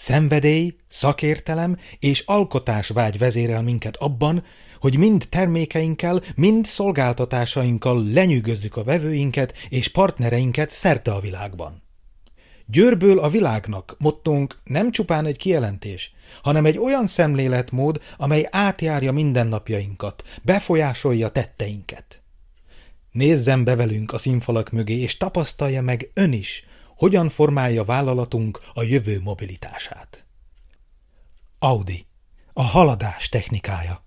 Szenvedély, szakértelem és alkotásvágy vezérel minket abban, hogy mind termékeinkkel, mind szolgáltatásainkkal lenyűgözzük a vevőinket és partnereinket szerte a világban. Győrből a világnak mottónk nem csupán egy kijelentés, hanem egy olyan szemléletmód, amely átjárja mindennapjainkat, befolyásolja tetteinket. Nézzen be velünk a színfalak mögé, és tapasztalja meg ön is, hogyan formálja vállalatunk a jövő mobilitását. Audi. A haladás technikája.